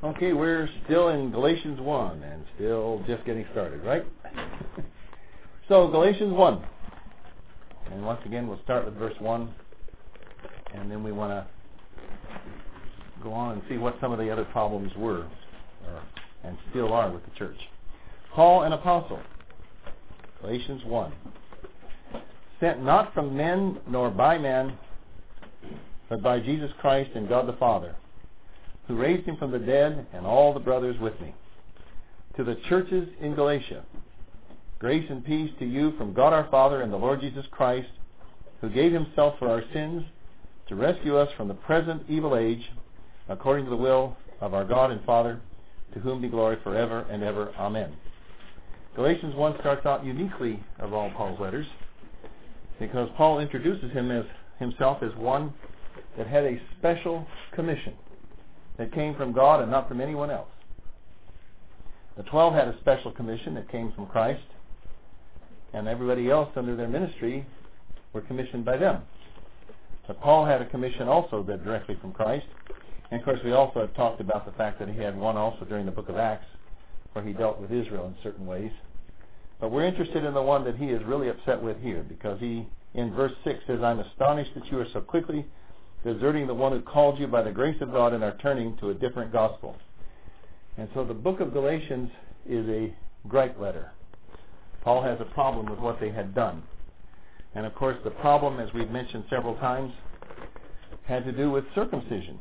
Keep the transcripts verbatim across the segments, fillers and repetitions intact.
Okay, we're still in Galatians one and still just getting started, right? So, Galatians one. And once again, we'll start with verse one. And then we want to go on and see what some of the other problems were, or, and still are with the church. Paul, an apostle. Galatians one. Sent not from men nor by men, but by Jesus Christ and God the Father, who raised him from the dead, and all the brothers with me. To the churches in Galatia, grace and peace to you from God our Father and the Lord Jesus Christ, who gave himself for our sins to rescue us from the present evil age, according to the will of our God and Father, to whom be glory forever and ever. Amen. Galatians one starts out uniquely of all Paul's letters, because Paul introduces him as himself as one that had a special commission that came from God and not from anyone else. The twelve had a special commission that came from Christ, and everybody else under their ministry were commissioned by them. But Paul had a commission also that directly from Christ. And of course we also have talked about the fact that he had one also during the book of Acts where he dealt with Israel in certain ways. But we're interested in the one that he is really upset with here, because he, in verse six, says, I'm astonished that you are so quickly deserting the one who called you by the grace of God and are turning to a different gospel. And so the book of Galatians is a gripe letter. Paul has a problem with what they had done. And of course the problem, as we've mentioned several times, had to do with circumcision.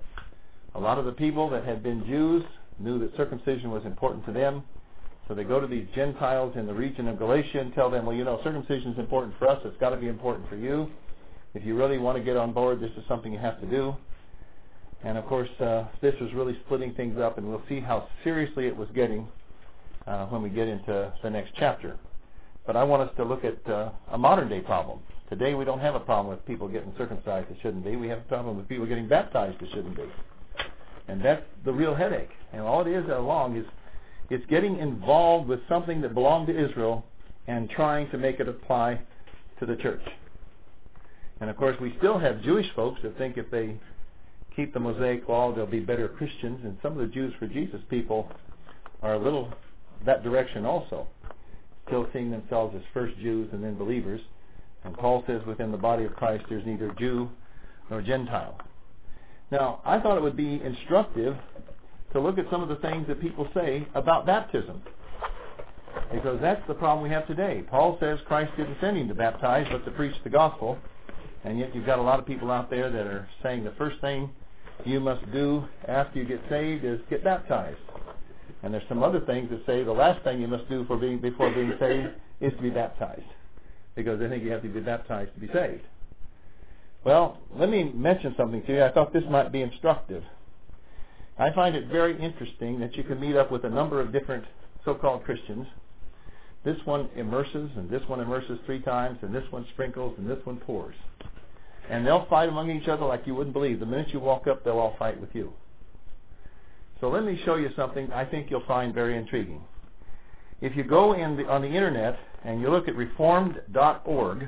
A lot of the people that had been Jews knew that circumcision was important to them. So they go to these Gentiles in the region of Galatia and tell them, well, you know, circumcision is important for us. It's got to be important for you. If you really want to get on board, this is something you have to do. And of course, uh, this was really splitting things up, and we'll see how seriously it was getting uh, when we get into the next chapter. But I want us to look at uh, a modern day problem. Today we don't have a problem with people getting circumcised that shouldn't be. We have a problem with people getting baptized that shouldn't be. And that's the real headache. And all it is along is it's getting involved with something that belonged to Israel and trying to make it apply to the church. And of course we still have Jewish folks that think if they keep the Mosaic law they'll be better Christians, and some of the Jews for Jesus people are a little that direction also, still seeing themselves as first Jews and then believers. And Paul says within the body of Christ there's neither Jew nor Gentile. Now, I thought it would be instructive to look at some of the things that people say about baptism, because that's the problem we have today. Paul says Christ didn't send him to baptize, but to preach the gospel, and yet you've got a lot of people out there that are saying the first thing you must do after you get saved is get baptized. And there's some other things that say the last thing you must do for being, before being saved is to be baptized, because they think you have to be baptized to be saved. Well, let me mention something to you. I thought this might be instructive. I find it very interesting that you can meet up with a number of different so-called Christians. This one immerses, and this one immerses three times, and this one sprinkles, and this one pours. And they'll fight among each other like you wouldn't believe. The minute you walk up, they'll all fight with you. So let me show you something I think you'll find very intriguing. If you go in the, on the internet and you look at reformed dot org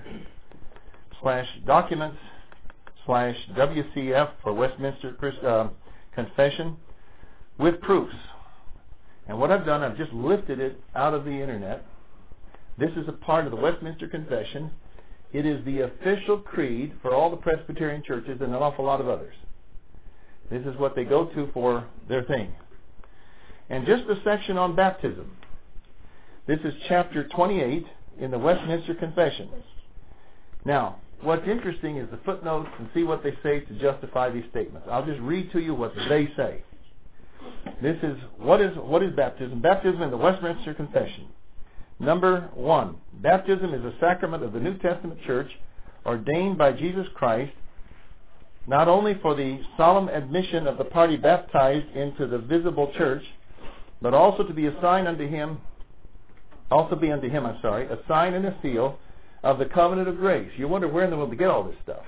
slash documents slash W C F for Westminster uh, Confession with proofs. And what I've done, I've just lifted it out of the internet. This is a part of the Westminster Confession. It is the official creed for all the Presbyterian churches and an awful lot of others. This is what they go to for their thing. And just a section on baptism. This is chapter twenty-eight in the Westminster Confession. Now, what's interesting is the footnotes and see what they say to justify these statements. I'll just read to you what they say. This is, what is what is baptism? Baptism in the Westminster Confession. Number one, baptism is a sacrament of the New Testament church ordained by Jesus Christ, not only for the solemn admission of the party baptized into the visible church, but also to be a sign unto him, also be unto him, I'm sorry, a sign and a seal of the covenant of grace. You wonder where in the world they get all this stuff.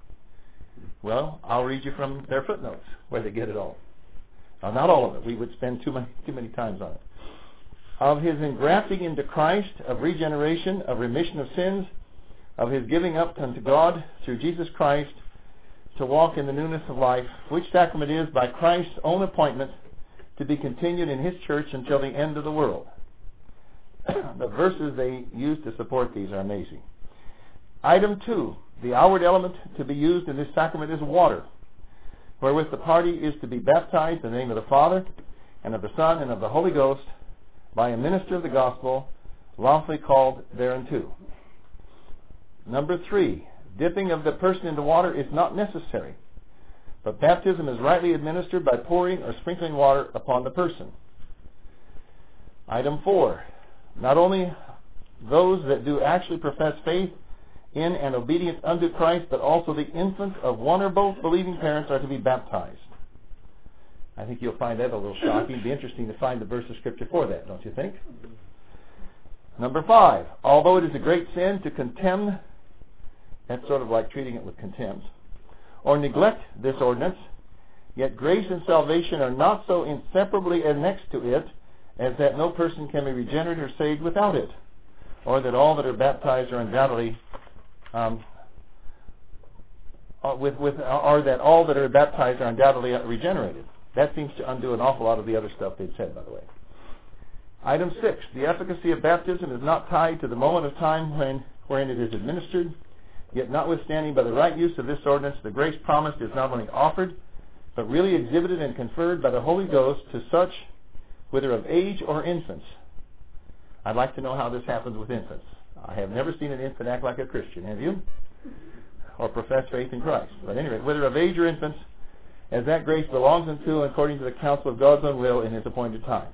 Well, I'll read you from their footnotes where they get it all. Now, not all of it. We would spend too many, too many times on it. Of his engrafting into Christ, of regeneration, of remission of sins, of his giving up unto God through Jesus Christ to walk in the newness of life, which sacrament is by Christ's own appointment to be continued in his church until the end of the world. The verses they use to support these are amazing. Item two, the outward element to be used in this sacrament is water, wherewith the party is to be baptized in the name of the Father, and of the Son, and of the Holy Ghost, by a minister of the gospel, lawfully called thereunto. Number three, dipping of the person into water is not necessary, but baptism is rightly administered by pouring or sprinkling water upon the person. Item four, not only those that do actually profess faith in and obedience unto Christ, but also the infants of one or both believing parents are to be baptized. I think you'll find that a little shocking. It'd be interesting to find the verse of Scripture for that, don't you think? Number five, although it is a great sin to contemn, that's sort of like treating it with contempt, or neglect this ordinance, yet grace and salvation are not so inseparably annexed to it as that no person can be regenerated or saved without it, or that all that are baptized are undoubtedly um, with, with, or that all that are baptized are undoubtedly regenerated. That seems to undo an awful lot of the other stuff they've said, by the way. Item six, the efficacy of baptism is not tied to the moment of time when wherein it is administered, yet notwithstanding by the right use of this ordinance, the grace promised is not only offered, but really exhibited and conferred by the Holy Ghost to such, whether of age or infants. I'd like to know how this happens with infants. I have never seen an infant act like a Christian, have you? Or profess faith in Christ. But anyway, whether of age or infants, as that grace belongs unto according to the counsel of God's own will in his appointed time.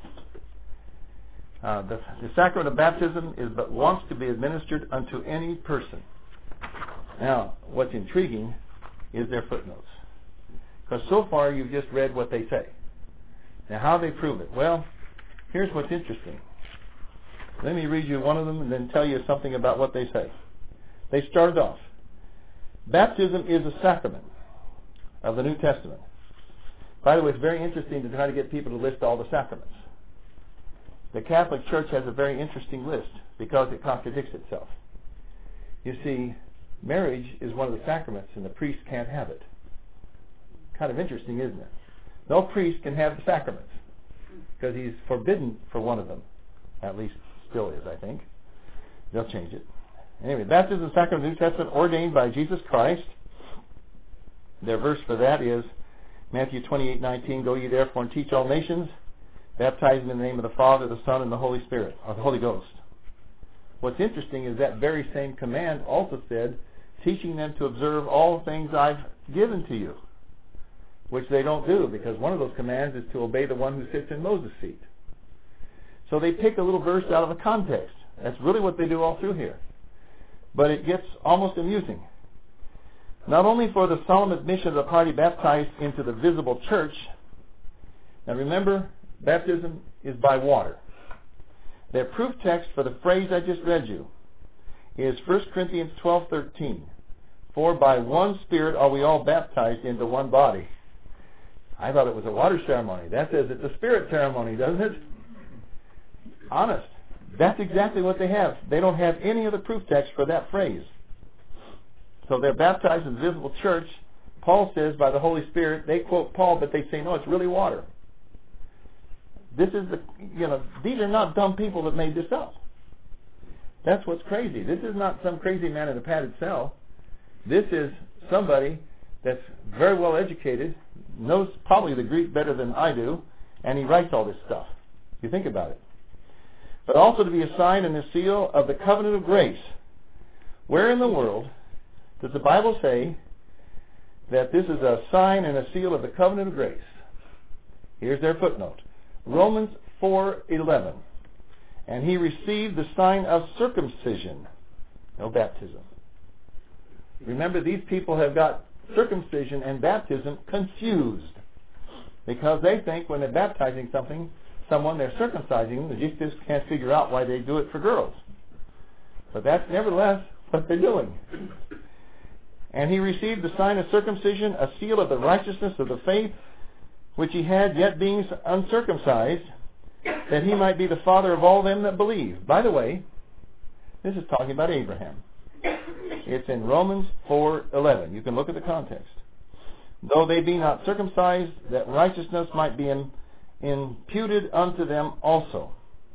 Uh, the, the sacrament of baptism is but once to be administered unto any person. Now, what's intriguing is their footnotes. Because so far you've just read what they say. Now, how they prove it? Well, here's what's interesting. Let me read you one of them and then tell you something about what they say. They started off, baptism is a sacrament of the New Testament. By the way, it's very interesting to try to get people to list all the sacraments. The Catholic Church has a very interesting list because it contradicts itself. You see, marriage is one of the sacraments and the priest can't have it. Kind of interesting, isn't it? No priest can have the sacraments because he's forbidden for one of them. At least still is, I think. They'll change it. Anyway, baptism is a sacrament of the New Testament ordained by Jesus Christ. Their verse for that is Matthew twenty-eight nineteen, go ye therefore and teach all nations, baptizing in the name of the Father, the Son, and the Holy Spirit, or the Holy Ghost. What's interesting is that very same command also said, teaching them to observe all things I've given to you, which they don't do, because one of those commands is to obey the one who sits in Moses' seat. So they pick a little verse out of the context. That's really what they do all through here. But it gets almost amusing. Not only for the solemn admission of the party baptized into the visible church. Now remember, baptism is by water. Their proof text for the phrase I just read you is First Corinthians twelve thirteen. For by one Spirit are we all baptized into one body. I thought it was a water ceremony. That says it's a spirit ceremony, doesn't it? Honest. That's exactly what they have. They don't have any other proof text for that phrase. So they're baptized in the visible church. Paul says by the Holy Spirit. They quote Paul, but they say, no, it's really water. This is the, you know, these are not dumb people that made this up. That's what's crazy. This is not some crazy man in a padded cell. This is somebody that's very well educated, knows probably the Greek better than I do, and he writes all this stuff. If you think about it. But also to be a sign and a seal of the covenant of grace. Where in the world does the Bible say that this is a sign and a seal of the covenant of grace? Here's their footnote. Romans four eleven. And he received the sign of circumcision. No baptism. Remember, these people have got circumcision and baptism confused. Because they think when they're baptizing something, someone, they're circumcising them. They just can't figure out why they do it for girls. But that's nevertheless what they're doing. And he received the sign of circumcision, a seal of the righteousness of the faith, which he had yet being uncircumcised, that he might be the father of all them that believe. By the way, this is talking about Abraham. It's in Romans four eleven. You can look at the context. Though they be not circumcised, that righteousness might be in, imputed unto them also.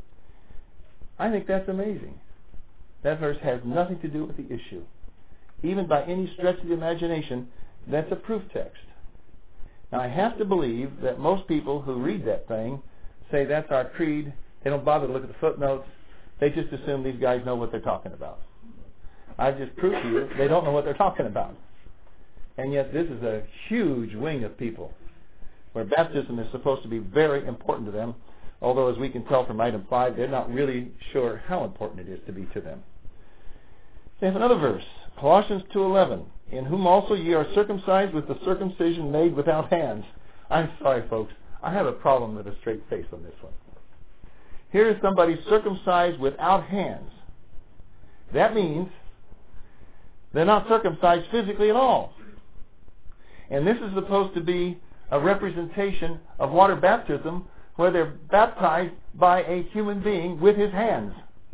I think that's amazing. That verse has nothing to do with the issue. Even by any stretch of the imagination, that's a proof text. Now, I have to believe that most people who read that thing say that's our creed. They don't bother to look at the footnotes. They just assume these guys know what they're talking about. I've just proved to you they don't know what they're talking about. And yet this is a huge wing of people where baptism is supposed to be very important to them, although as we can tell from item five, they're not really sure how important it is to be to them. They have another verse, Colossians two eleven, in whom also ye are circumcised with the circumcision made without hands. I'm sorry, folks. I have a problem with a straight face on this one. Here is somebody circumcised without hands. That means they're not circumcised physically at all. And this is supposed to be a representation of water baptism where they're baptized by a human being with his hands.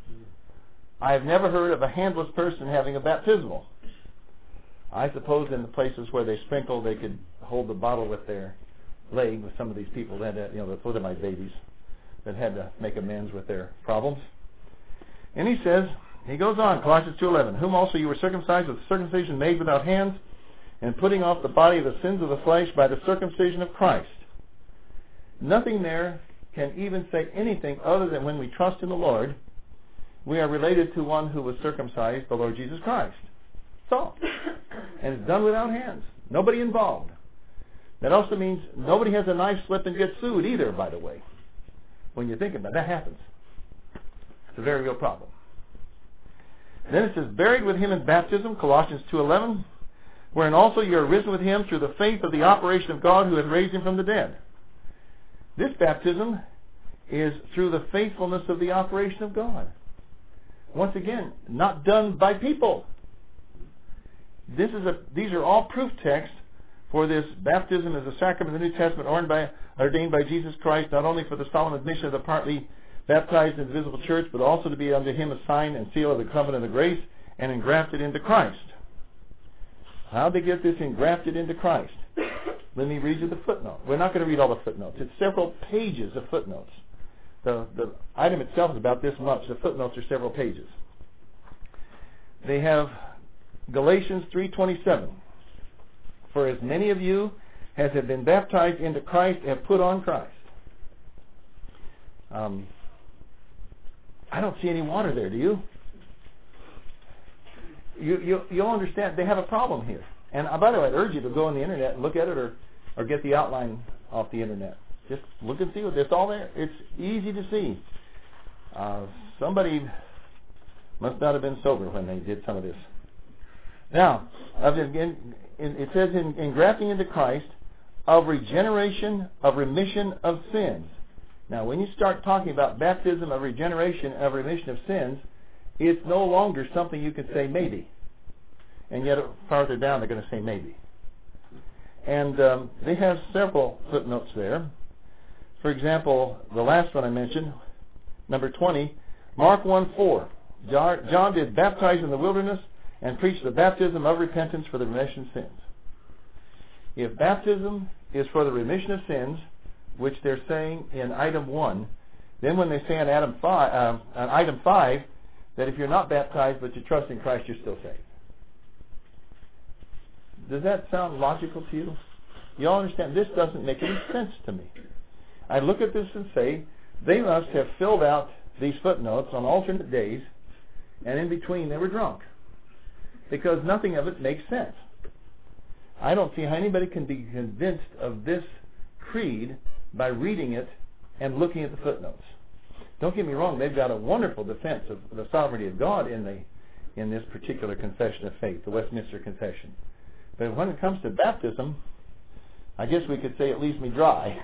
I have never heard of a handless person having a baptismal. I suppose in the places where they sprinkle, they could hold the bottle with their leg with some of these people that, you know, the thalidomide babies that had to make amends with their problems. And he says, he goes on, Colossians two eleven, whom also you were circumcised with circumcision made without hands, and putting off the body of the sins of the flesh by the circumcision of Christ. Nothing there can even say anything other than when we trust in the Lord, we are related to one who was circumcised, the Lord Jesus Christ. That's all. And it's done without hands. Nobody involved. That also means nobody has a knife slip and gets sued either, by the way. When you think about it, that happens. It's a very real problem. Then it says, buried with him in baptism, Colossians two eleven, wherein also you are risen with him through the faith of the operation of God who hath raised him from the dead. This baptism is through the faithfulness of the operation of God. Once again, not done by people. This is a, these are all proof texts for this baptism as a sacrament of the New Testament ordained by, ordained by Jesus Christ, not only for the solemn admission of the partly baptized in the visible church, but also to be unto him a sign and seal of the covenant of grace and engrafted into Christ. How did they get this engrafted into Christ? Let me read you the footnote. We're not going to read all the footnotes. It's several pages of footnotes. The, the item itself is about this much. The footnotes are several pages. They have Galatians three twenty-seven. For as many of you as have been baptized into Christ have put on Christ. Um, I don't see any water there, do you? You, you? You'll understand they have a problem here. And uh, by the way, I'd urge you to go on the internet and look at it or, or get the outline off the internet. Just look and see what it's all there. It's easy to see. Uh, somebody must not have been sober when they did some of this. Now, again, it says in, in grafting into Christ of regeneration, of remission of sins. Now, when you start talking about baptism of regeneration, of remission of sins, it's no longer something you can say maybe. And yet farther down they're going to say maybe. And um, they have several footnotes there. For example, the last one I mentioned, number twenty, Mark one four. John did baptize in the wilderness and preach the baptism of repentance for the remission of sins. If baptism is for the remission of sins, which they're saying in item one, then when they say in item five, uh, on item five, that if you're not baptized but you trust in Christ, you're still saved. Does that sound logical to you? You all understand this doesn't make any sense to me. I look at this and say, they must have filled out these footnotes on alternate days, and in between they were drunk. Because nothing of it makes sense. I don't see how anybody can be convinced of this creed by reading it and looking at the footnotes. Don't get me wrong, they've got a wonderful defense of the sovereignty of God in the in this particular confession of faith, the Westminster Confession. But when it comes to baptism, I guess we could say it leaves me dry.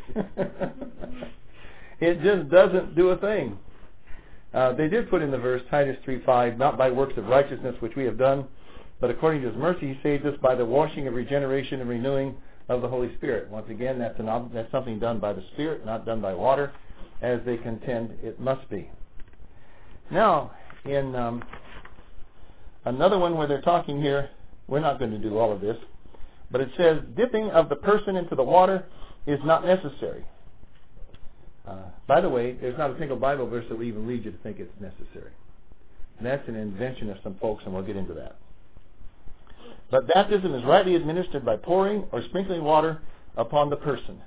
It just doesn't do a thing. Uh, they did put in the verse, Titus three five, not by works of righteousness which we have done, but according to his mercy he saved us by the washing of regeneration and renewing of the Holy Spirit. Once again, that's, an, that's something done by the Spirit, not done by water, as they contend it must be. Now, in um, another one where they're talking here, we're not going to do all of this, but it says, dipping of the person into the water is not necessary. Uh, by the way, there's not a single Bible verse that will even lead you to think it's necessary. And that's an invention of some folks, and we'll get into that. But baptism is rightly administered by pouring or sprinkling water upon the person.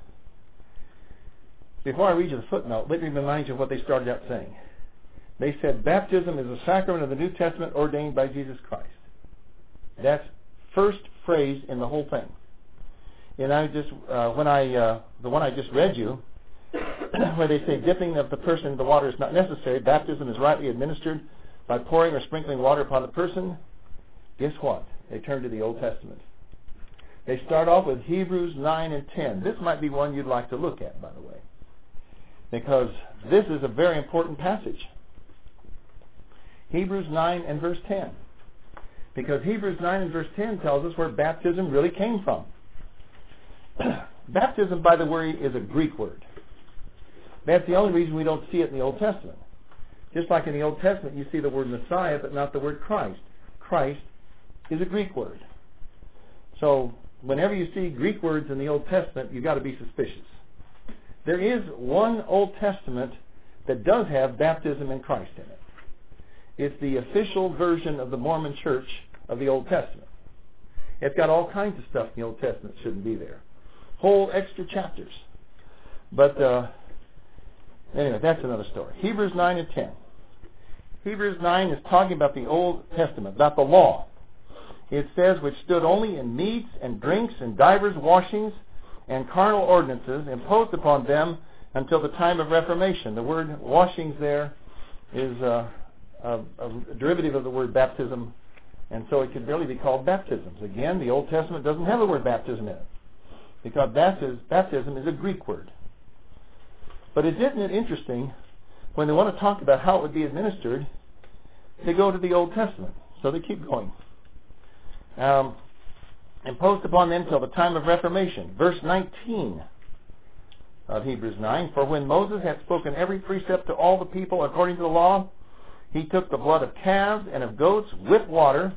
Before I read you the footnote, let me remind you of what they started out saying. They said baptism is a sacrament of the New Testament ordained by Jesus Christ. That's first phrase in the whole thing. And I just, uh, when I, uh, the one I just read you, where they say dipping of the person in the water is not necessary, baptism is rightly administered by pouring or sprinkling water upon the person. Guess what? They turn to the Old Testament. They start off with Hebrews nine and ten. This might be one you'd like to look at, by the way, because this is a very important passage. Hebrews nine and verse ten. Because Hebrews nine and verse ten tells us where baptism really came from. Baptism, by the way, is a Greek word. That's the only reason we don't see it in the Old Testament. Just like in the Old Testament, you see the word Messiah, but not the word Christ. Christ is a Greek word. So whenever you see Greek words in the Old Testament, you've got to be suspicious. There is one Old Testament that does have baptism in Christ in it. It's the official version of the Mormon Church of the Old Testament. It's got all kinds of stuff in the Old Testament that shouldn't be there. Whole extra chapters. But uh, anyway, that's another story. Hebrews nine and ten. Hebrews nine is talking about the Old Testament, about the law. It says, which stood only in meats and drinks and divers washings and carnal ordinances imposed upon them until the time of Reformation. The word washings there is uh, a, a derivative of the word baptism, and so it could really be called baptisms. Again, the Old Testament doesn't have the word baptism in it, because baptism is a Greek word. But isn't it interesting, when they want to talk about how it would be administered, they go to the Old Testament. So they keep going. Um, imposed upon them till the time of Reformation. Verse nineteen of Hebrews nine, for when Moses had spoken every precept to all the people according to the law, he took the blood of calves and of goats with water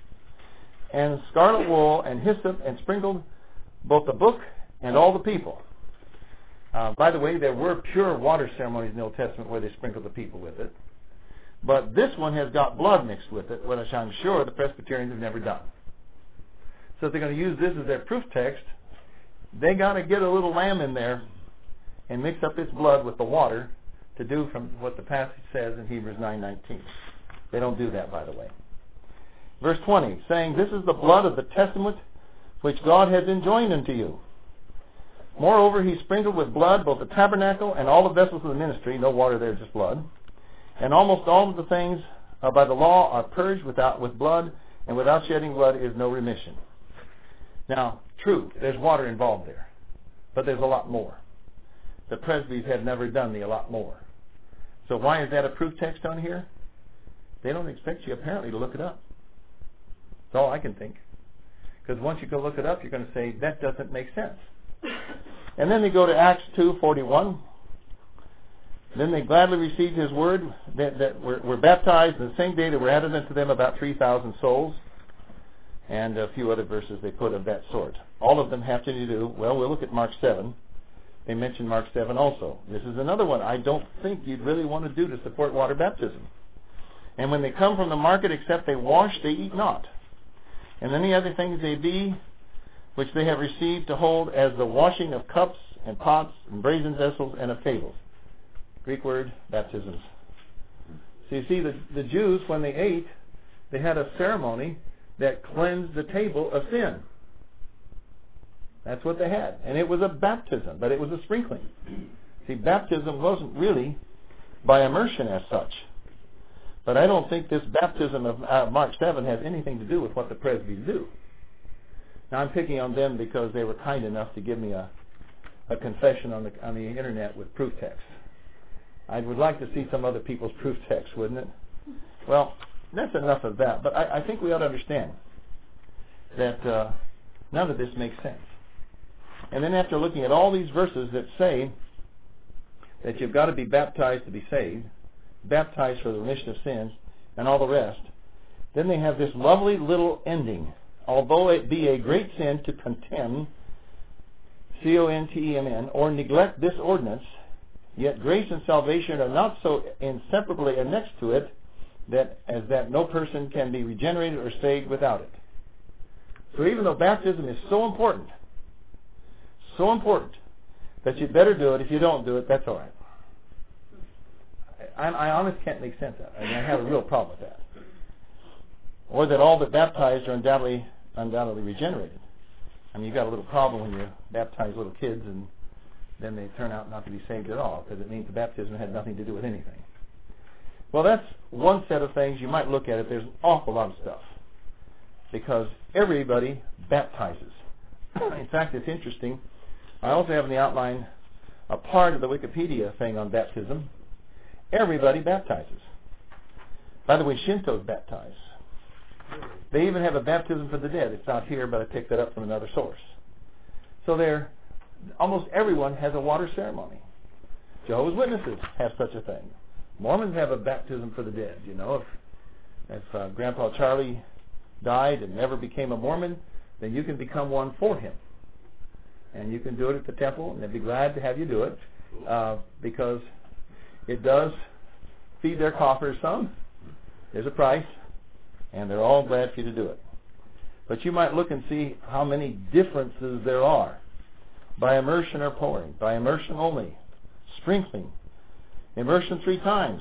and scarlet wool and hyssop and sprinkled both the book and all the people. Uh, by the way, there were pure water ceremonies in the Old Testament where they sprinkled the people with it. But this one has got blood mixed with it, which I'm sure the Presbyterians have never done. So if they're going to use this as their proof text, they got to get a little lamb in there and mix up its blood with the water to do from what the passage says in Hebrews nine nineteen. They don't do that, by the way. Verse twenty, saying, this is the blood of the testament which God has enjoined unto you. Moreover, he sprinkled with blood both the tabernacle and all the vessels of the ministry, no water there, just blood. And almost all of the things uh, by the law are purged without with blood, and without shedding blood is no remission. Now, true, there's water involved there, but there's a lot more. The presbyteries have never done the a lot more. So why is that a proof text on here? They don't expect you apparently to look it up. That's all I can think. Because once you go look it up, you're going to say, that doesn't make sense. And then they go to Acts two forty-one. Then they gladly received his word, that, that were, were baptized, and the same day there were added unto them about three thousand souls. And a few other verses they put of that sort. All of them have to do, well, we'll look at Mark seven. They mention Mark seven also. This is another one I don't think you'd really want to do to support water baptism. And when they come from the market, except they wash, they eat not. And any other things they be, which they have received to hold as the washing of cups and pots and brazen vessels and of tables. Greek word, baptisms. So you see, the, the Jews, when they ate, they had a ceremony that cleansed the table of sin. That's what they had. And it was a baptism, but it was a sprinkling. See, baptism wasn't really by immersion as such. But I don't think this baptism of uh, Mark seven has anything to do with what the presbyteries do. Now, I'm picking on them because they were kind enough to give me a, a confession on the, on the internet with proof text. I would like to see some other people's proof text, wouldn't it? Well, that's enough of that. But I, I think we ought to understand that uh, none of this makes sense. And then after looking at all these verses that say that you've got to be baptized to be saved, baptized for the remission of sins, and all the rest, then they have this lovely little ending. Although it be a great sin to contemn, C O N T E M N, or neglect this ordinance, Yet grace and salvation are not so inseparably annexed to it that as that no person can be regenerated or saved without it. So even though baptism is so important, so important, that you'd better do it, if you don't do it, that's all right. I, I honestly can't make sense of it. I mean, I have a real problem with that. Or that all but baptized are undoubtedly, undoubtedly regenerated. I mean, you've got a little problem when you baptize little kids and then they turn out not to be saved at all, because it means the baptism had nothing to do with anything. Well, that's one set of things. You might look at it. There's an awful lot of stuff, because everybody baptizes. In fact, it's interesting. I also have in the outline a part of the Wikipedia thing on baptism. Everybody baptizes. By the way, Shintos baptize. They even have a baptism for the dead. It's not here, but I picked that up from another source. So there, almost everyone has a water ceremony. Jehovah's Witnesses have such a thing. Mormons have a baptism for the dead. You know, if if uh, Grandpa Charlie died and never became a Mormon, then you can become one for him. And you can do it at the temple, and they'd be glad to have you do it, uh, because it does feed their coffers some. There's a price, and they're all glad for you to do it. But you might look and see how many differences there are. By immersion or pouring, by immersion only, sprinkling, immersion three times.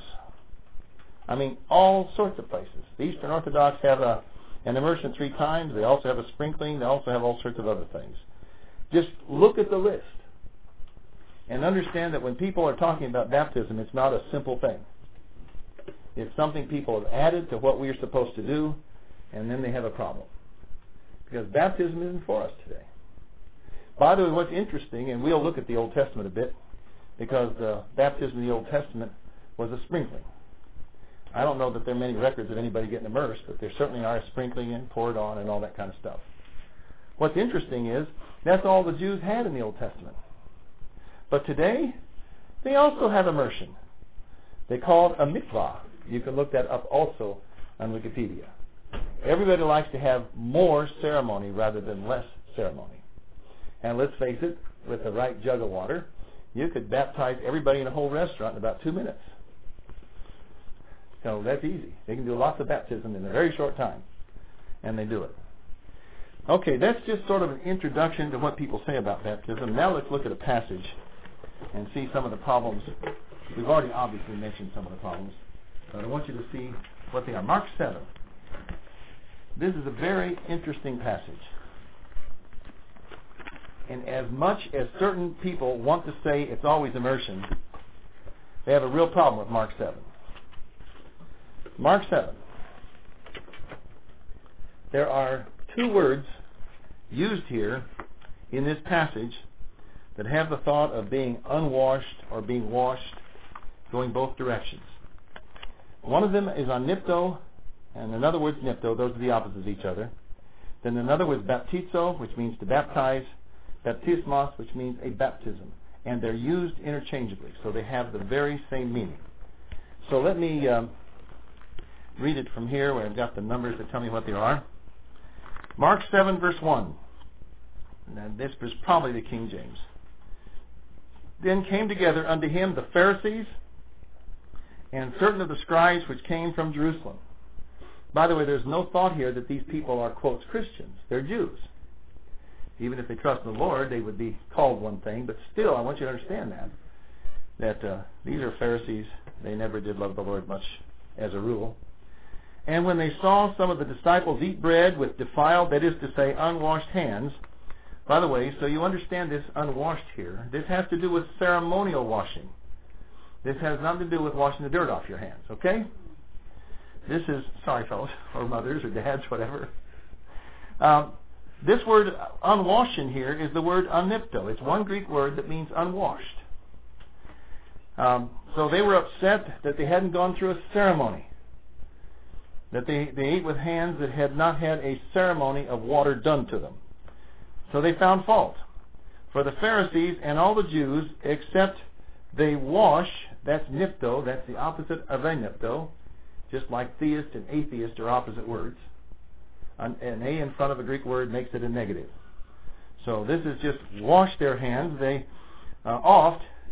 I mean, all sorts of places. The Eastern Orthodox have a, an immersion three times. They also have a sprinkling. They also have all sorts of other things. Just look at the list and understand that when people are talking about baptism, it's not a simple thing. It's something people have added to what we're supposed to do, and then they have a problem. Because baptism isn't for us today. By the way, what's interesting, and we'll look at the Old Testament a bit, because the baptism in the Old Testament was a sprinkling. I don't know that there are many records of anybody getting immersed, but there certainly are sprinkling and poured on and all that kind of stuff. What's interesting is that's all the Jews had in the Old Testament. But today, they also have immersion. They call it a mikvah. You can look that up also on Wikipedia. Everybody likes to have more ceremony rather than less ceremony. And let's face it, with the right jug of water, you could baptize everybody in a whole restaurant in about two minutes. So that's easy. They can do lots of baptism in a very short time. And they do it. Okay, that's just sort of an introduction to what people say about baptism. Now let's look at a passage and see some of the problems. We've already obviously mentioned some of the problems, but I want you to see what they are. Mark seven. This is a very interesting passage. And as much as certain people want to say it's always immersion, they have a real problem with Mark seven. Mark seven. There are two words used here in this passage that have the thought of being unwashed or being washed, going both directions. One of them is anipto, and another word's nipto. Those are the opposites of each other. Then another word is baptizo, which means to baptize. Baptismos, which means a baptism. And they're used interchangeably, so they have the very same meaning. So let me um, read it from here, where I've got the numbers that tell me what they are. Mark seven, verse one. Now, this is probably the King James. Then came together unto him the Pharisees and certain of the scribes which came from Jerusalem. By the way, there's no thought here that these people are, quotes, Christians. They're Jews. Even if they trust in the Lord, they would be called one thing. But still, I want you to understand that. That uh, these are Pharisees. They never did love the Lord much as a rule. And when they saw some of the disciples eat bread with defiled, that is to say, unwashed hands. By the way, so you understand this unwashed here. This has to do with ceremonial washing. This has nothing to do with washing the dirt off your hands, okay? This is, sorry fellows, or mothers, or dads, whatever. Um, this word unwashed in here is the word anipto. It's one Greek word that means unwashed. Um, so they were upset that they hadn't gone through a ceremony. That they, they ate with hands that had not had a ceremony of water done to them. So they found fault. For the Pharisees and all the Jews, except they wash, that's nipto, that's the opposite of anipto, just like theist and atheist are opposite words. An, an A in front of a Greek word makes it a negative. So this is just wash their hands. They uh, oft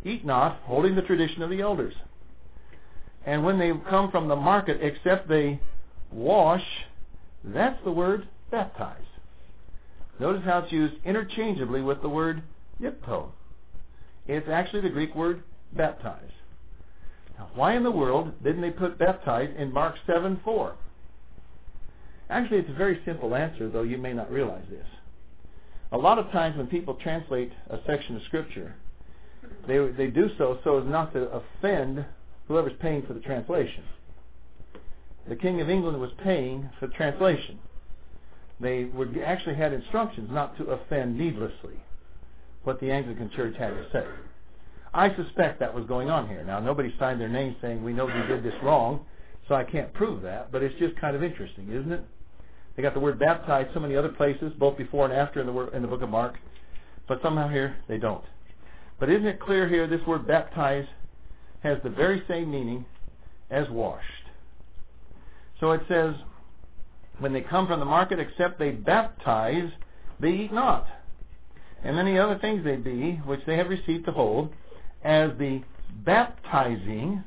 eat not, holding the tradition of the elders. And when they come from the market, except they wash, that's the word baptize. Notice how it's used interchangeably with the word dipto. It's actually the Greek word baptize. Now, why in the world didn't they put baptize in Mark seven four? Actually, it's a very simple answer, though you may not realize this. A lot of times when people translate a section of Scripture, they they do so so as not to offend whoever's paying for the translation. The King of England was paying for the translation. They would actually had instructions not to offend needlessly what the Anglican Church had to say. I suspect that was going on here. Now, nobody signed their name saying, we know you did this wrong, so I can't prove that, but it's just kind of interesting, isn't it? They got the word baptized so many other places, both before and after in the, word, in the book of Mark, but somehow here they don't. But isn't it clear here this word baptize has the very same meaning as washed? So it says, when they come from the market, except they baptize, they eat not. And many other things they be, which they have received to hold, as the baptizing,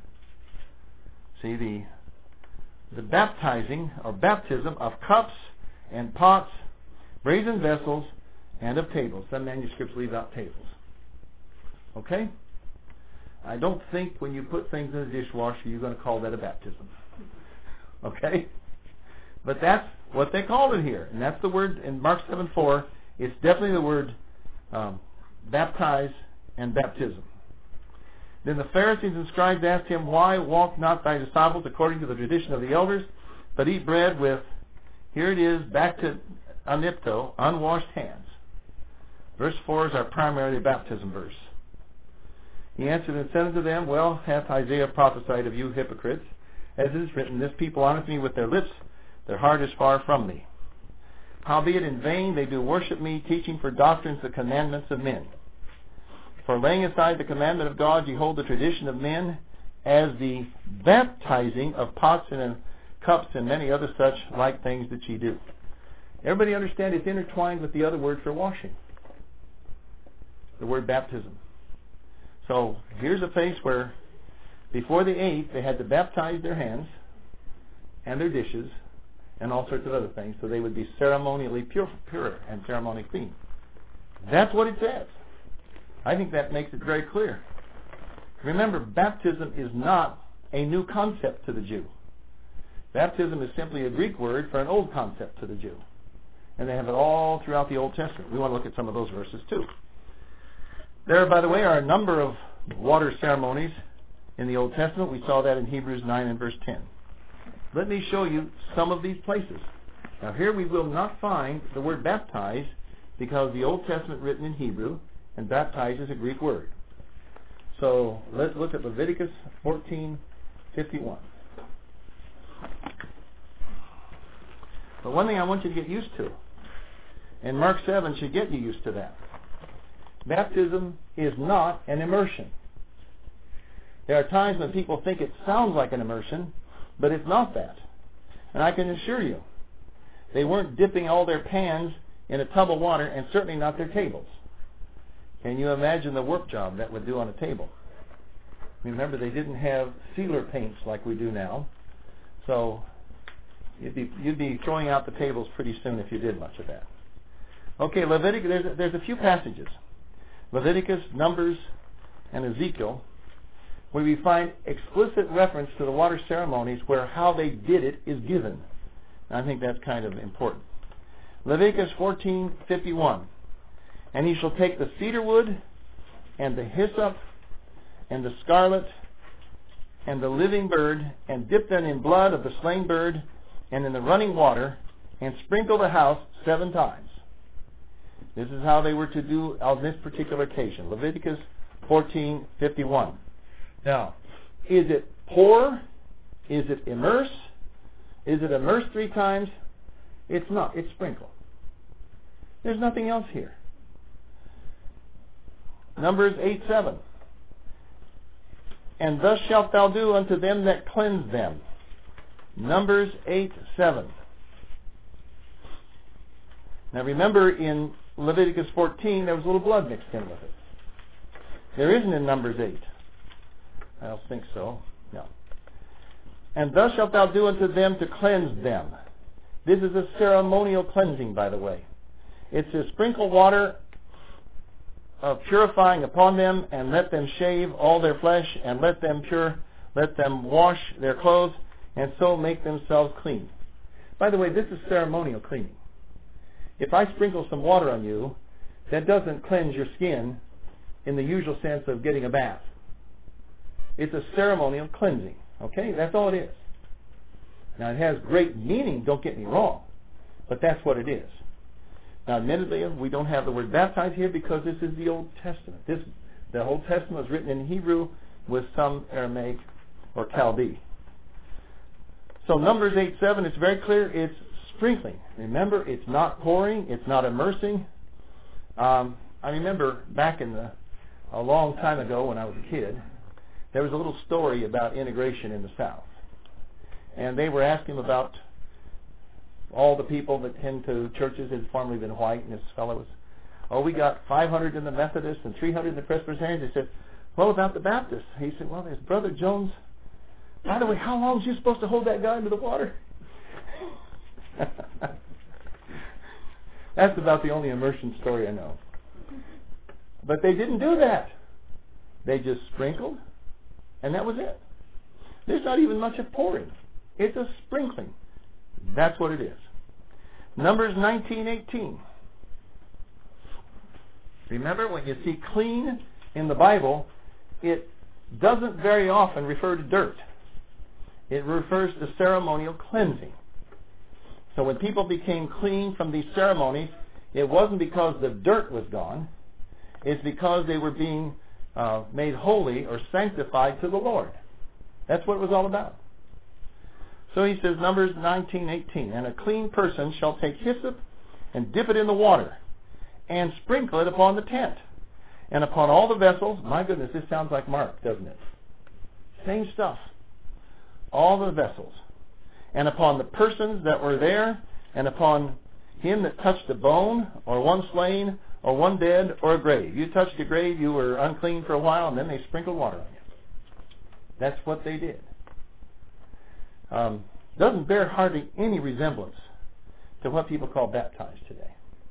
see the the baptizing or baptism of cups and pots, brazen vessels, and of tables. Some manuscripts leave out tables. Okay? I don't think when you put things in a dishwasher you're going to call that a baptism. Okay? But that's what they called it here. And that's the word in Mark seven four. It's definitely the word um, baptize and baptism. Then the Pharisees and scribes asked him, why walk not thy disciples according to the tradition of the elders, but eat bread with, here it is, back to anipto, unwashed hands. Verse four is our primary baptism verse. He answered and said unto them, well hath Isaiah prophesied of you hypocrites, as it is written, this people honoureth me with their lips, their heart is far from me. Howbeit in vain they do worship me, teaching for doctrines the commandments of men. For laying aside the commandment of God, ye hold the tradition of men, as the baptizing of pots and cups and many other such like things that ye do. Everybody understand it's intertwined with the other word for washing, the word baptism. So here's a place where before they ate, they had to baptize their hands and their dishes and all sorts of other things, so they would be ceremonially pure, pure and ceremonially clean. That's what it says. I think that makes it very clear. Remember, baptism is not a new concept to the Jew. Baptism is simply a Greek word for an old concept to the Jew. And they have it all throughout the Old Testament. We want to look at some of those verses too. There, by the way, are a number of water ceremonies in the Old Testament. We saw that in Hebrews nine and verse ten. Let me show you some of these places. Now here we will not find the word baptize because the Old Testament written in Hebrew, and baptize is a Greek word. So let's look at Leviticus fourteen fifty-one. But one thing I want you to get used to, and Mark seven should get you used to that. Baptism is not an immersion. There are times when people think it sounds like an immersion, but it's not that. And I can assure you, they weren't dipping all their pans in a tub of water, and certainly not their tables. Can you imagine the work job that would do on a table? Remember, they didn't have sealer paints like we do now, so you'd be you'd be throwing out the tables pretty soon if you did much of that. Okay, Leviticus. There's a, there's a few passages, Leviticus, Numbers, and Ezekiel, where we find explicit reference to the water ceremonies where how they did it is given. And I think that's kind of important. Leviticus fourteen fifty-one. And he shall take the cedar wood, and the hyssop, and the scarlet, and the living bird, and dip them in blood of the slain bird, and in the running water, and sprinkle the house seven times. This is how they were to do on this particular occasion. Leviticus fourteen fifty-one. Now, is it pour? Is it immerse? Is it immerse three times? It's not. It's sprinkle. There's nothing else here. Numbers eight seven. And thus shalt thou do unto them that cleanse them. Numbers eight seven. Now remember, in Leviticus fourteen, there was a little blood mixed in with it. There isn't in Numbers eight. I don't think so. No. And thus shalt thou do unto them to cleanse them. This is a ceremonial cleansing, by the way. It's to sprinkle water of purifying upon them, and let them shave all their flesh, and let them pure, let them wash their clothes, and so make themselves clean. By the way, this is ceremonial cleaning. If I sprinkle some water on you, that doesn't cleanse your skin in the usual sense of getting a bath. It's a ceremonial cleansing. Okay? That's all it is. Now, it has great meaning, don't get me wrong, but that's what it is. Now, admittedly, we don't have the word baptize here because this is the Old Testament. This, the Old Testament was written in Hebrew with some Aramaic or Chaldee. So Numbers eight seven, it's very clear, it's sprinkling. Remember, it's not pouring, it's not immersing. Um, I remember back in the, a long time ago when I was a kid, there was a little story about integration in the South. And they were asking about all the people that tend to churches had formerly been white, and this fellow was, oh, we got five hundred in the Methodists and three hundred in the Presbyterians. They said, what about the Baptists? He said, well, there's Brother Jones. By the way, how long is you supposed to hold that guy into the water? That's about the only immersion story I know. But they didn't do that. They just sprinkled, and that was it. There's not even much of pouring. It's a sprinkling. That's what it is. Numbers nineteen eighteen. Remember, when you see clean in the Bible, it doesn't very often refer to dirt. It refers to ceremonial cleansing. So when people became clean from these ceremonies, it wasn't because the dirt was gone. It's because they were being uh, made holy or sanctified to the Lord. That's what it was all about. So he says, Numbers nineteen eighteen, and a clean person shall take hyssop and dip it in the water and sprinkle it upon the tent and upon all the vessels. My goodness, this sounds like Mark, doesn't it? Same stuff. All the vessels. And upon the persons that were there, and upon him that touched a bone, or one slain, or one dead, or a grave. You touched a grave, you were unclean for a while, and then they sprinkled water on you. That's what they did. Um, doesn't bear hardly any resemblance to what people call baptized today.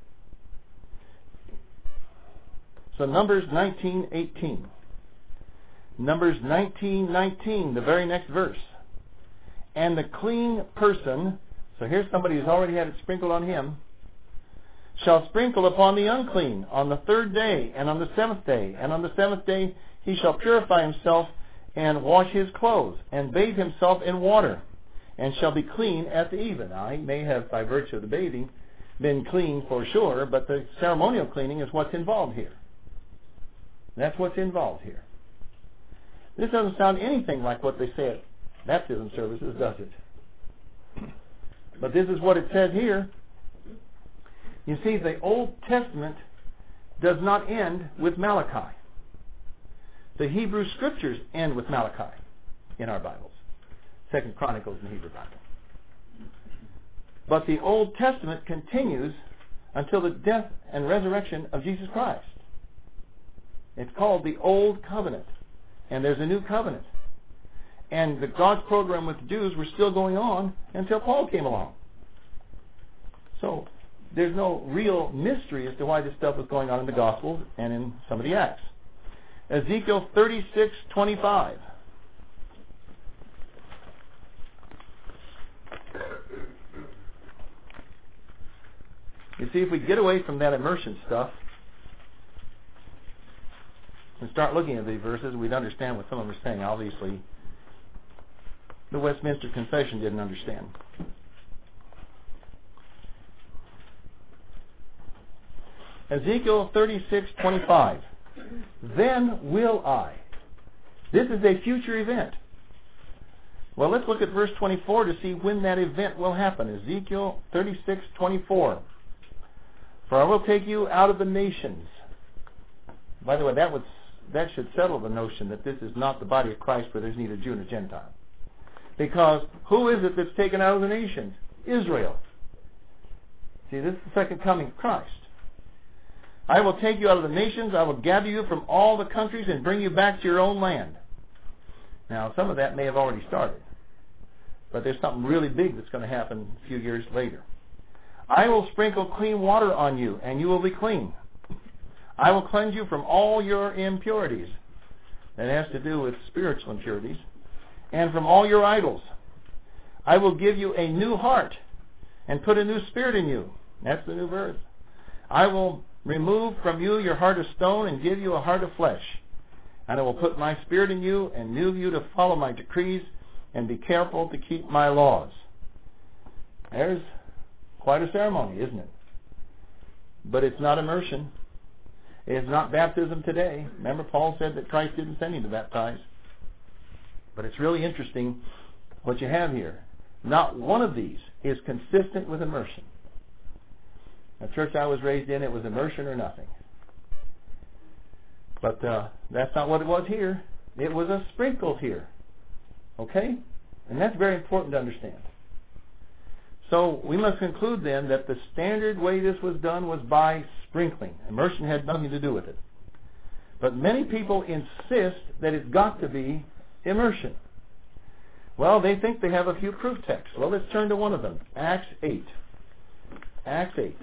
So Numbers nineteen eighteen. Numbers nineteen nineteen, the very next verse. And the clean person, so here's somebody who's already had it sprinkled on him, shall sprinkle upon the unclean on the third day and on the seventh day. And on the seventh day he shall purify himself and wash his clothes and bathe himself in water and shall be clean at the even. Now, he may have, by virtue of the bathing, been clean for sure, but the ceremonial cleaning is what's involved here. That's what's involved here. This doesn't sound anything like what they say at baptism services, does it? But this is what it says here. You see, the Old Testament does not end with Malachi. The Hebrew Scriptures end with Malachi in our Bibles. Second Chronicles in the Hebrew Bible. But the Old Testament continues until the death and resurrection of Jesus Christ. It's called the Old Covenant. And there's a new covenant. And the God's program with the Jews was still going on until Paul came along. So there's no real mystery as to why this stuff was going on in the Gospels and in some of the Acts. Ezekiel thirty-six twenty-five. You see, if we get away from that immersion stuff and start looking at these verses, we'd understand what some of them are saying. Obviously, the Westminster Confession didn't understand. Ezekiel thirty-six twenty-five. Then will I. This is a future event. Well, let's look at verse twenty-four to see when that event will happen. Ezekiel thirty-six twenty-four. For I will take you out of the nations. By the way, that would that should settle the notion that this is not the body of Christ where there's neither Jew nor Gentile. Because who is it that's taken out of the nations? Israel. See, this is the second coming of Christ. I will take you out of the nations. I will gather you from all the countries and bring you back to your own land. Now, some of that may have already started. But there's something really big that's going to happen a few years later. I will sprinkle clean water on you, and you will be clean. I will cleanse you from all your impurities. That has to do with spiritual impurities. And from all your idols. I will give you a new heart and put a new spirit in you. That's the new birth. I will remove from you your heart of stone and give you a heart of flesh. And I will put my spirit in you and move you to follow my decrees and be careful to keep my laws. There's quite a ceremony, isn't it? But it's not immersion. It's not baptism today. Remember, Paul said that Christ didn't send him to baptize. But it's really interesting what you have here. Not one of these is consistent with immersion. The church I was raised in, it was immersion or nothing. But uh, that's not what it was here. It was a sprinkle here. Okay? And that's very important to understand. So we must conclude then that the standard way this was done was by sprinkling. Immersion had nothing to do with it. But many people insist that it's got to be immersion. Well, they think they have a few proof texts. Well, let's turn to one of them. Acts eight. Acts eight.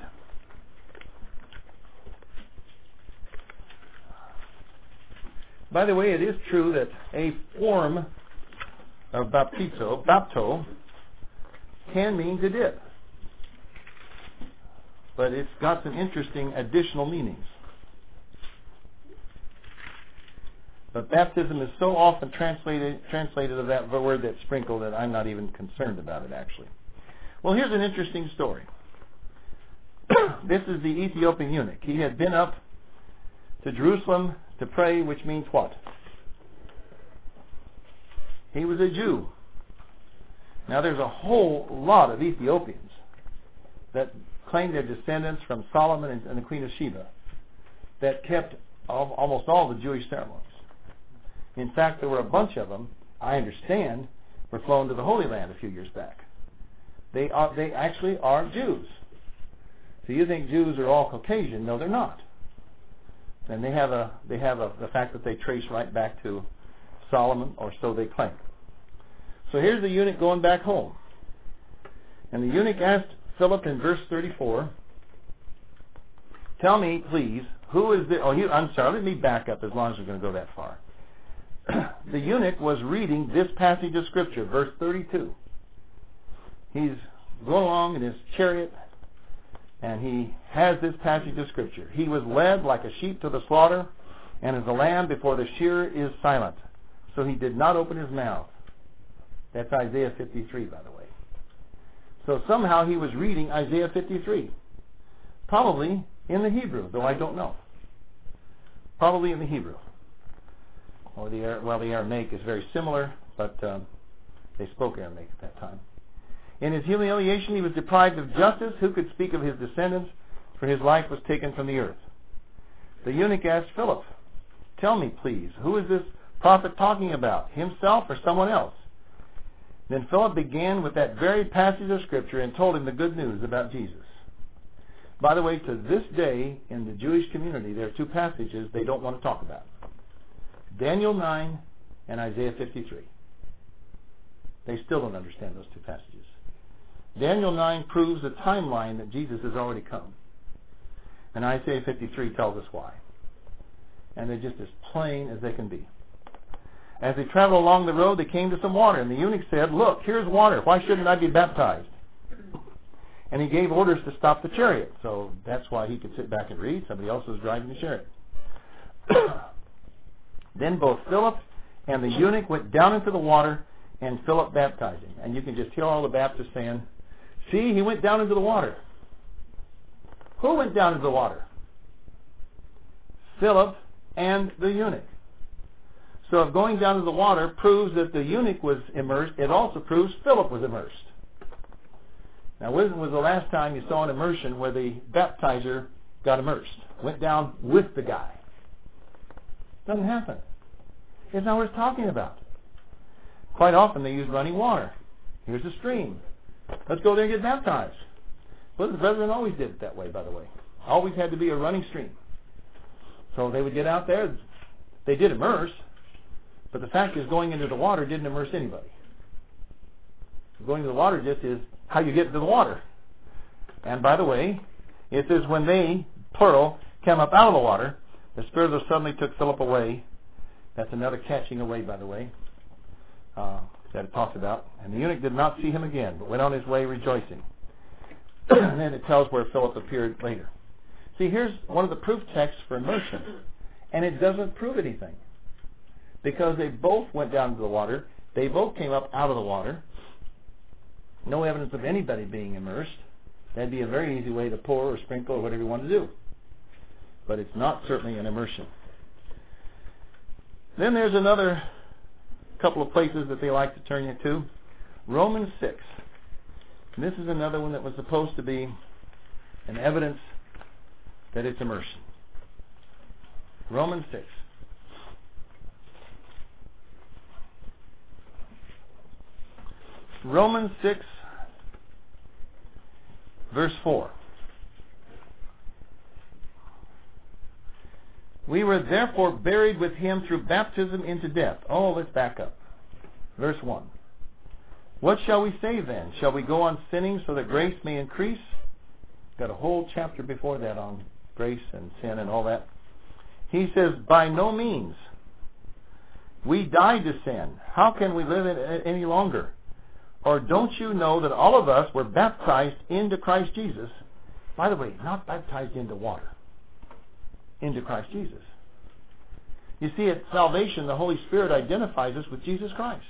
By the way, it is true that a form of baptizo, bapto, can mean to dip. But it's got some interesting additional meanings. But baptism is so often translated translated of that word that sprinkle that I'm not even concerned about it, actually. Well, here's an interesting story. This is the Ethiopian eunuch. He had been up to Jerusalem to pray, which means what? He was a Jew. Now, there's a whole lot of Ethiopians that claim their descendants from Solomon and the Queen of Sheba that kept all, almost all the Jewish ceremonies. In fact, there were a bunch of them, I understand, were flown to the Holy Land a few years back. They are, they actually are Jews. So you think Jews are all Caucasian? No, they're not. And they have a they have a, the fact that they trace right back to Solomon, or so they claim. So here's the eunuch going back home. And the eunuch asked Philip in verse thirty-four, tell me, please, who is the... Oh, you, I'm sorry, let me back up as long as we're going to go that far. The eunuch was reading this passage of Scripture, verse thirty-two. He's going along in his chariot, and he has this passage of Scripture. He was led like a sheep to the slaughter, and as a lamb before the shearer is silent. So he did not open his mouth. That's Isaiah fifty-three, by the way. So somehow he was reading Isaiah fifty-three. Probably in the Hebrew, though I don't know. Probably in the Hebrew. Or the, well, the Aramaic is very similar, but um, they spoke Aramaic at that time. In his humiliation, he was deprived of justice. Who could speak of his descendants? For his life was taken from the earth. The eunuch asked Philip, tell me, please, who is this prophet talking about, himself or someone else? Then Philip began with that very passage of Scripture and told him the good news about Jesus. By the way, to this day, in the Jewish community, there are two passages they don't want to talk about. Daniel nine and Isaiah fifty-three. They still don't understand those two passages. Daniel nine proves the timeline that Jesus has already come. And Isaiah fifty-three tells us why. And they're just as plain as they can be. As they traveled along the road, they came to some water. And the eunuch said, look, here's water. Why shouldn't I be baptized? And he gave orders to stop the chariot. So that's why he could sit back and read. Somebody else was driving the chariot. Then both Philip and the eunuch went down into the water, and Philip baptized him. And you can just hear all the Baptists saying, see, he went down into the water. Who went down into the water? Philip and the eunuch. So if going down into the water proves that the eunuch was immersed, it also proves Philip was immersed. Now, when was the last time you saw an immersion where the baptizer got immersed? Went down with the guy. Doesn't happen. It's not what it's talking about. Quite often they use running water. Here's a stream. Let's go there and get baptized. But the brethren always did it that way, by the way. Always had to be a running stream. So they would get out there. They did immerse, but the fact is going into the water didn't immerse anybody. Going to the water just is how you get into the water. And by the way, it says when they, plural, came up out of the water, the Spirit of the suddenly took Philip away. That's another catching away, by the way, uh, that it talks about. And the eunuch did not see him again, but went on his way rejoicing. And then it tells where Philip appeared later. See, here's one of the proof texts for immersion. And it doesn't prove anything. Because they both went down into the water. They both came up out of the water. No evidence of anybody being immersed. That'd be a very easy way to pour or sprinkle or whatever you want to do. But it's not certainly an immersion. Then there's another couple of places that they like to turn you to. Romans six. And this is another one that was supposed to be an evidence that it's immersion. Romans six. Romans six, verse four. We were therefore buried with him through baptism into death. Oh, let's back up. Verse one. What shall we say then? Shall we go on sinning so that grace may increase? Got a whole chapter before that on grace and sin and all that. He says, by no means. We died to sin. How can we live it any longer? Or don't you know that all of us were baptized into Christ Jesus? By the way, not baptized into water. Into Christ Jesus. You see, at salvation, the Holy Spirit identifies us with Jesus Christ.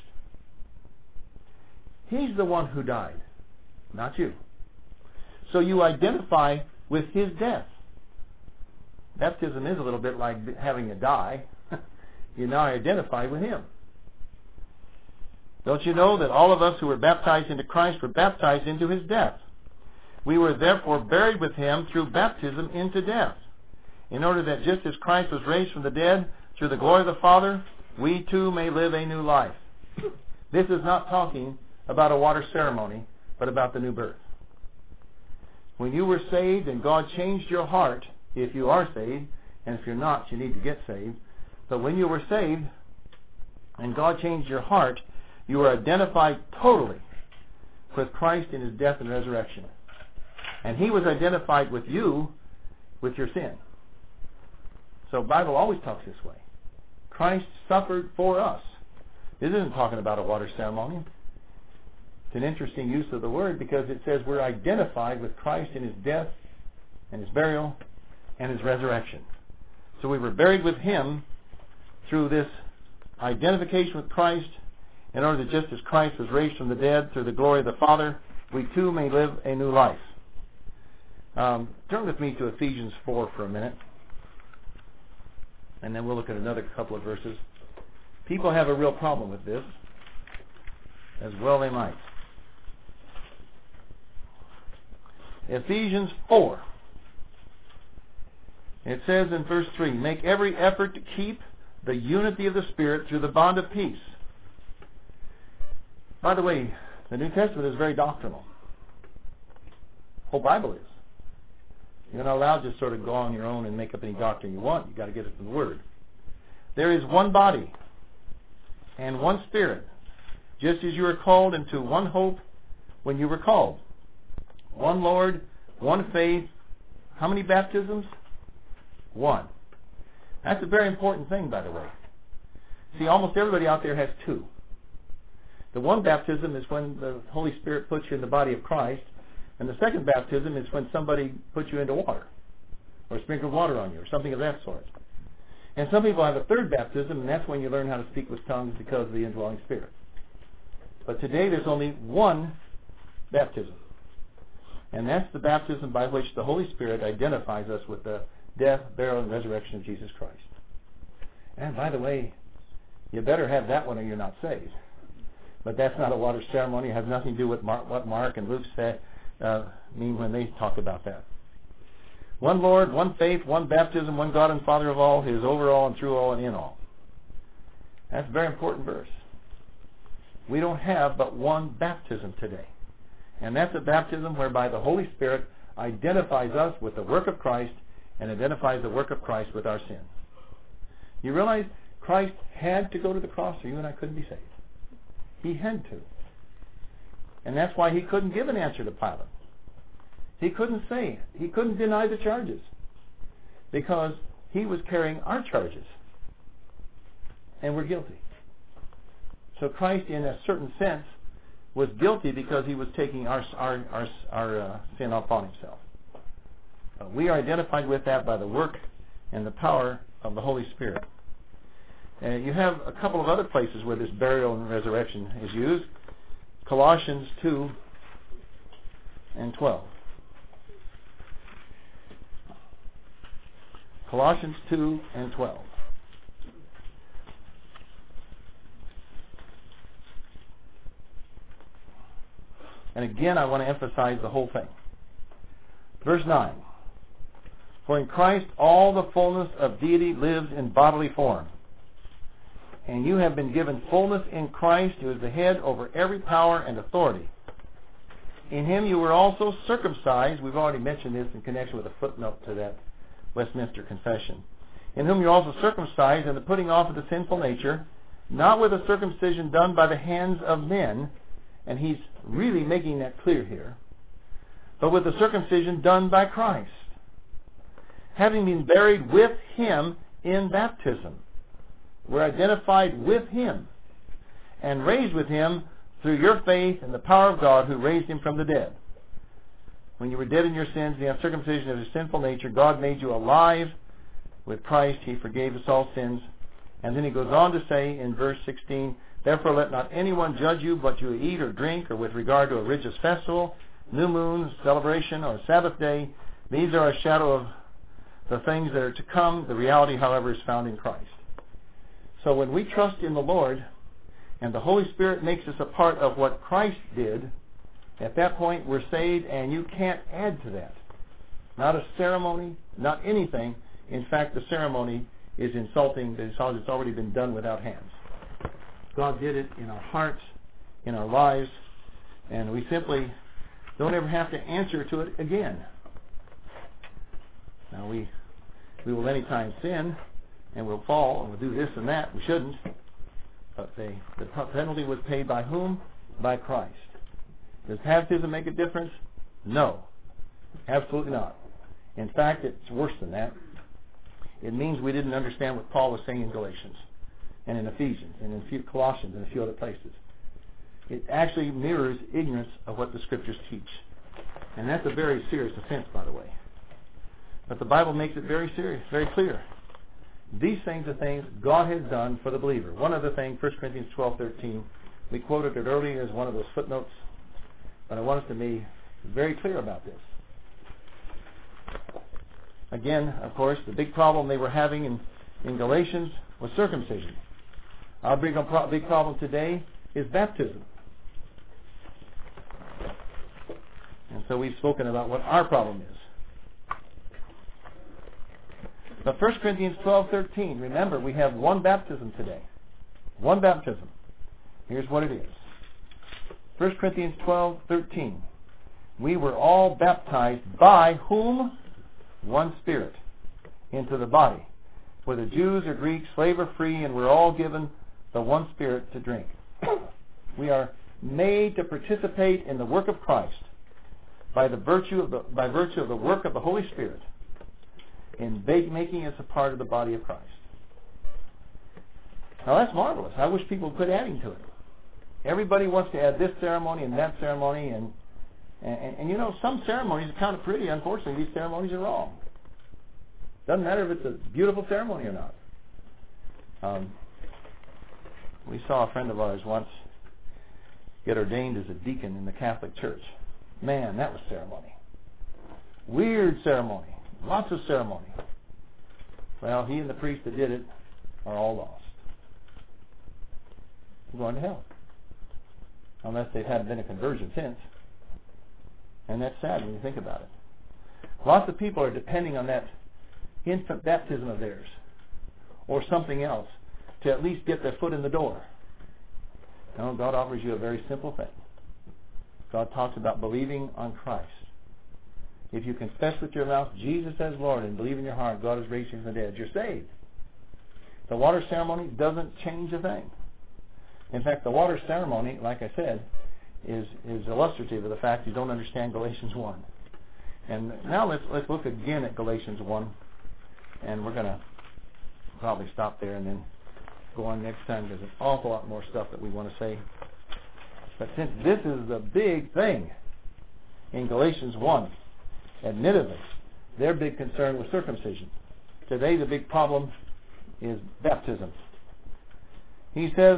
He's the one who died, not you. So you identify with his death. Baptism is a little bit like having to die. You now identify with him. Don't you know that all of us who were baptized into Christ were baptized into his death? We were therefore buried with him through baptism into death, in order that just as Christ was raised from the dead through the glory of the Father, we too may live a new life. This is not talking about a water ceremony, but about the new birth. When you were saved and God changed your heart, if you are saved, and if you're not, you need to get saved. But when you were saved and God changed your heart, you were identified totally with Christ in his death and resurrection. And he was identified with you with your sin. So the Bible always talks this way. Christ suffered for us. This isn't talking about a water ceremony. It's an interesting use of the word because it says we're identified with Christ in his death and his burial and his resurrection. So we were buried with him through this identification with Christ, in order that just as Christ was raised from the dead through the glory of the Father, we too may live a new life. Um, turn with me to Ephesians four for a minute, and then we'll look at another couple of verses. People have a real problem with this, as well they might. Ephesians four. It says in verse three, make every effort to keep the unity of the Spirit through the bond of peace. By the way, the New Testament is very doctrinal. The whole Bible is. You're not allowed to just sort of go on your own and make up any doctrine you want. You've got to get it from the Word. There is one body and one Spirit, just as you were called into one hope when you were called. One Lord, one faith. How many baptisms? One. That's a very important thing, by the way. See, almost everybody out there has two. The one baptism is when the Holy Spirit puts you in the body of Christ, and the second baptism is when somebody puts you into water, or sprinkled water on you, or something of that sort. And some people have a third baptism, and that's when you learn how to speak with tongues because of the indwelling Spirit. But today there's only one baptism, and that's the baptism by which the Holy Spirit identifies us with the death, burial, and resurrection of Jesus Christ. And by the way, you better have that one or you're not saved. But that's not a water ceremony. It has nothing to do with Mark, what Mark and Luke say, uh, mean when they talk about that. One Lord, one faith, one baptism, one God and Father of all, who is over all and through all and in all. That's a very important verse. We don't have but one baptism today. And that's a baptism whereby the Holy Spirit identifies us with the work of Christ and identifies the work of Christ with our sin. You realize Christ had to go to the cross or you and I couldn't be saved. He had to. And that's why he couldn't give an answer to Pilate. He couldn't say, he couldn't deny the charges, because he was carrying our charges, and we're guilty. So Christ, in a certain sense, was guilty because he was taking our our our, our uh, sin upon himself. Uh, we are identified with that by the work and the power of the Holy Spirit. Uh, you have a couple of other places where this burial and resurrection is used. Colossians two and twelve. Colossians two and twelve. And again, I want to emphasize the whole thing. Verse nine. For in Christ all the fullness of deity lives in bodily form. And you have been given fullness in Christ, who is the head over every power and authority. In him you were also circumcised. We've already mentioned this in connection with a footnote to that Westminster Confession. In whom you are also circumcised in the putting off of the sinful nature, not with a circumcision done by the hands of men, and he's really making that clear here, but with the circumcision done by Christ, having been buried with him in baptism. We're identified with him and raised with him through your faith in the power of God who raised him from the dead. When you were dead in your sins, the uncircumcision of your sinful nature, God made you alive with Christ. He forgave us all sins. And then he goes on to say in verse sixteen, therefore let not anyone judge you but you eat or drink, or with regard to a religious festival, new moon, celebration, or Sabbath day. These are a shadow of the things that are to come. The reality, however, is found in Christ. So when we trust in the Lord, and the Holy Spirit makes us a part of what Christ did, at that point we're saved, and you can't add to that. Not a ceremony, not anything. In fact, the ceremony is insulting because it's already been done without hands. God did it in our hearts, in our lives, and we simply don't ever have to answer to it again. Now, we we will anytime sin, and we'll fall, and we'll do this and that. We shouldn't. But they, the penalty was paid by whom? By Christ. Does baptism make a difference? No. Absolutely not. In fact, it's worse than that. It means we didn't understand what Paul was saying in Galatians and in Ephesians and in a few Colossians and a few other places. It actually mirrors ignorance of what the Scriptures teach. And that's a very serious offense, by the way. But the Bible makes it very serious, very clear. These things are things God has done for the believer. One other thing, First Corinthians twelve thirteen. We quoted it earlier as one of those footnotes, but I want us to be very clear about this. Again, of course, the big problem they were having in, in Galatians was circumcision. Our big, big problem today is baptism. And so we've spoken about what our problem is. But First Corinthians twelve thirteen, remember, we have one baptism today. One baptism. Here's what it is. First Corinthians twelve thirteen. We were all baptized by whom? One Spirit, into the body. Whether Jews or Greeks, slave or free, and we're all given the one Spirit to drink. We are made to participate in the work of Christ by the virtue of the by virtue of the work of the Holy Spirit in making us a part of the body of Christ. Now that's marvelous. I wish people would quit adding to it. Everybody wants to add this ceremony and that ceremony, and and, and you know, some ceremonies are kind of pretty. Unfortunately, these ceremonies are wrong. Doesn't matter if it's a beautiful ceremony or not. Um, we saw a friend of ours once get ordained as a deacon in the Catholic Church. Man, that was ceremony. Weird ceremony. Lots of ceremony. Well, he and the priest that did it are all lost. They're going to hell. Unless they've had been a conversion since. And that's sad when you think about it. Lots of people are depending on that infant baptism of theirs or something else to at least get their foot in the door. No, God offers you a very simple thing. God talks about believing on Christ If you confess with your mouth Jesus as Lord and believe in your heart God is raised him from the dead, you're saved. The water ceremony doesn't change a thing. In fact, the water ceremony, like I said, is, is illustrative of the fact you don't understand Galatians one. And now let's let's look again at Galatians one, and we're going to probably stop there and then go on next time because there's an awful lot more stuff that we want to say. But since this is the big thing in Galatians one, admittedly, their big concern was circumcision. Today the big problem is baptism. He says,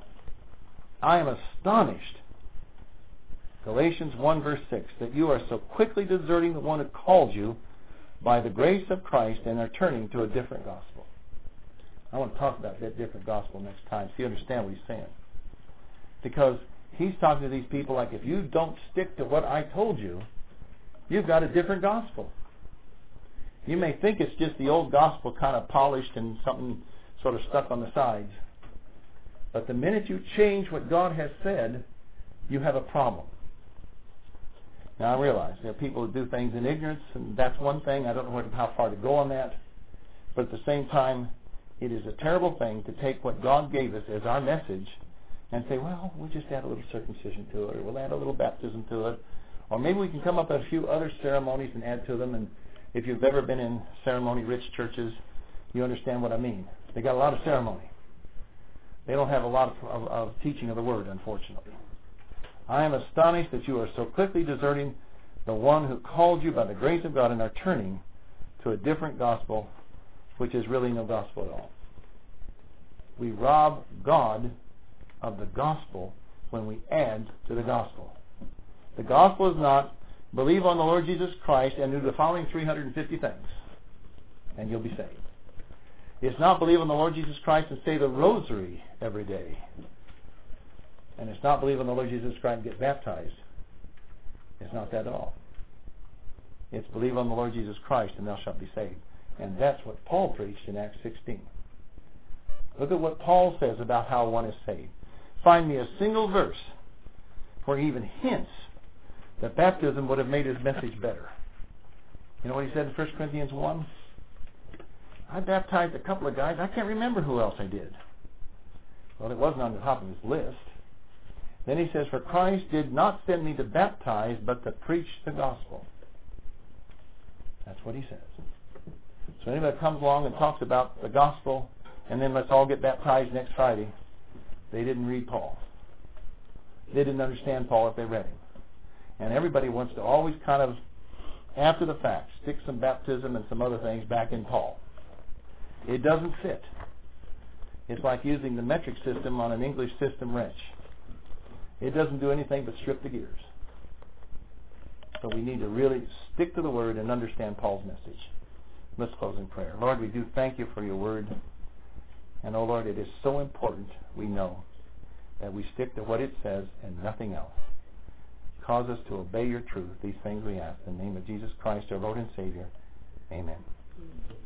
I am astonished, Galatians one verse six, that you are so quickly deserting the one who called you by the grace of Christ and are turning to a different gospel. I want to talk about that different gospel next time so you understand what he's saying. Because he's talking to these people like, if you don't stick to what I told you, you've got a different gospel. You may think it's just the old gospel kind of polished and something sort of stuck on the sides. But the minute you change what God has said, you have a problem. Now I realize there are people who do things in ignorance, and that's one thing. I don't know how far to go on that. But at the same time, it is a terrible thing to take what God gave us as our message and say, well, we'll just add a little circumcision to it, or we'll add a little baptism to it, or maybe we can come up with a few other ceremonies and add to them. And if you've ever been in ceremony-rich churches, you understand what I mean. They got a lot of ceremony. They don't have a lot of, of, of teaching of the Word, unfortunately. I am astonished that you are so quickly deserting the one who called you by the grace of God and are turning to a different gospel, which is really no gospel at all. We rob God of the gospel when we add to the gospel. The gospel is not believe on the Lord Jesus Christ and do the following three hundred fifty things, and you'll be saved. It's not believe on the Lord Jesus Christ and say the rosary every day. And it's not believe on the Lord Jesus Christ and get baptized. It's not that at all. It's believe on the Lord Jesus Christ and thou shalt be saved. And that's what Paul preached in Acts sixteen. Look at what Paul says about how one is saved. Find me a single verse where he even hints that baptism would have made his message better. You know what he said in First Corinthians one? I baptized a couple of guys. I can't remember who else I did. Well, it wasn't on the top of his list. Then he says, for Christ did not send me to baptize, but to preach the gospel. That's what he says. So anybody that comes along and talks about the gospel, and then let's all get baptized next Friday, they didn't read Paul. They didn't understand Paul if they read him. And everybody wants to always kind of, after the fact, stick some baptism and some other things back in Paul. It doesn't fit. It's like using the metric system on an English system wrench. It doesn't do anything but strip the gears. So we need to really stick to the Word and understand Paul's message. Let's close in prayer. Lord, we do thank you for your Word. And, oh Lord, it is so important, we know, that we stick to what it says and nothing else. Cause us to obey your truth. These things we ask. In the name of Jesus Christ, our Lord and Savior. Amen.